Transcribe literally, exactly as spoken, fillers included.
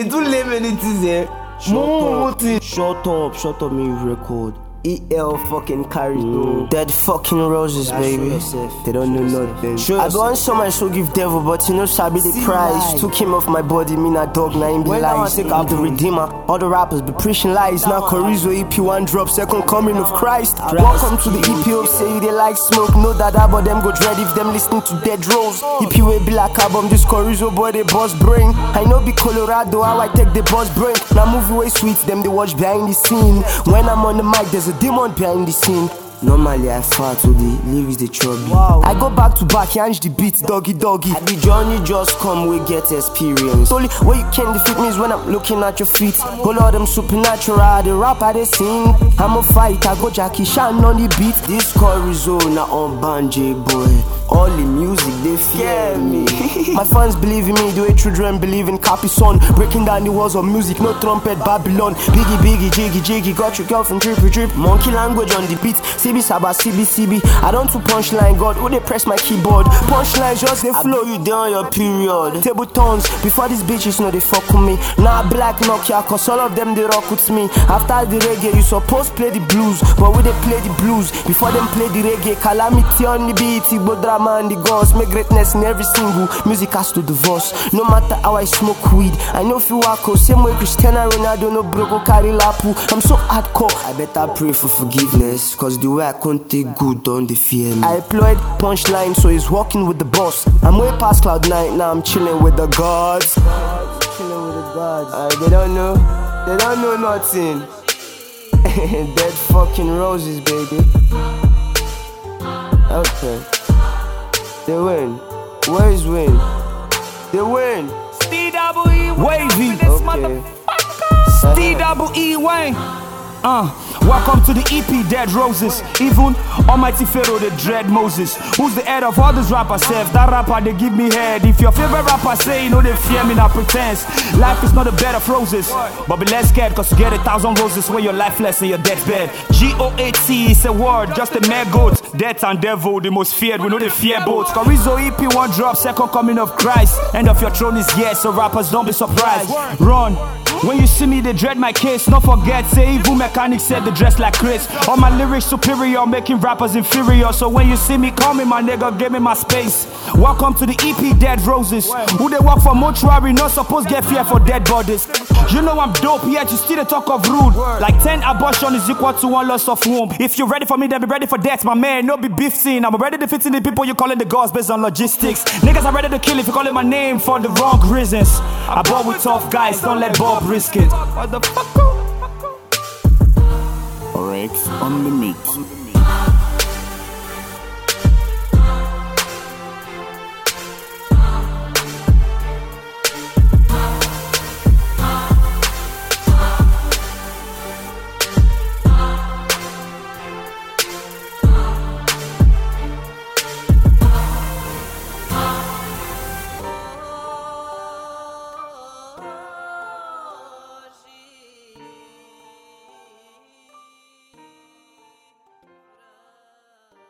It's too late when it is here. Shut up, shut up, shut up, me record. E L fucking carries mm. Dead fucking roses, yeah, baby. They don't know nothing. Show I go on show my show give devil, but you know Sabi the price. Life. Took him off my body, me not dog, now him be lies. Take out the redeemer. All the rappers be preaching lies. Now Chorizo E P one drop, second coming of Christ. Christ. Welcome to the E P O, say they like smoke. Know that about them go dread if them listening to Dead Rose. E P O be like album, this Chorizo boy they boss brain. I know be Colorado, how I take the boss brain. Now movie way sweet, them they watch behind the scene. When I'm on the mic, there's a demon behind the scene. Normally I fart with the lyrics they trouble. Wow. I go back to back, yanch the beat, doggy doggy. I the journey just come, we get experience. Only way you can defeat me is when I'm looking at your feet. All of them supernatural, the rap I they sing. I'm a fight, I go Jackie Chan on the beat. This Chorizo not on Banjay boy. All the music they fear me. My fans believe in me the way children believe in Capison. Breaking down the walls of music, no trumpet Babylon. Biggie biggie jiggy jiggy, got your girl from trippy trip. Monkey language on the beat. C B Saba C B C B. I don't do punchline, God, who they press my keyboard. Punchline just they flow you down your period. Table tones, before these bitches know they fuck with me. Now nah, black Nokia, cause all of them they rock with me. After the reggae, you supposed play the blues. But we they play the blues, before them play the reggae. Calamity on the beat, Bodra and the gods, make greatness in every single music has to divorce. No matter how I smoke weed, I know if you walk same way Cristiano Ronaldo no broke carry lapu. I'm so hardcore. I better pray for forgiveness, cause the way I can't take good don't they fear me. I employed punchline, so he's walking with the boss. I'm way past cloud nine, now I'm chilling with the gods. Chilling with the gods. Uh, they don't know, they don't know nothing. Dead fucking roses, baby. Okay. They win. Where is win? They win. Steve double E Wavy. Okay. Steve double E Wayne. Uh, welcome to the E P Dead Roses. Even Almighty Pharaoh the dread Moses. Who's the head of all these rappers? Self that rapper they give me head. If your favorite rapper say you know they fear me, not pretense. Life is not a bed of roses, but be less scared cause you get a thousand roses when you're lifeless in your deathbed. G O A T is a word, just a mere goat. Death and devil, the most feared, we know they fear both. Chorizo E P one drop, second coming of Christ. End of your throne is yes, so rappers don't be surprised. Run. When you see me, they dread my case. Don't forget, say evil mechanics said they dress like Chris. All my lyrics superior, making rappers inferior. So when you see me coming, my nigga, give me my space. Welcome to the E P Dead Roses. Who they work for mortuary, not supposed get fear for dead bodies. You know I'm dope, yet you still talk of rude. Like ten abortion is equal to one loss of womb. If you're ready for me, then be ready for death, my man. No be beef scene. I'm ready to fit in the people you calling the gods based on logistics. Niggas are ready to kill if you calling my name for the wrong reasons. I bought with tough guys, don't let Bob risk it. Orex on the mix.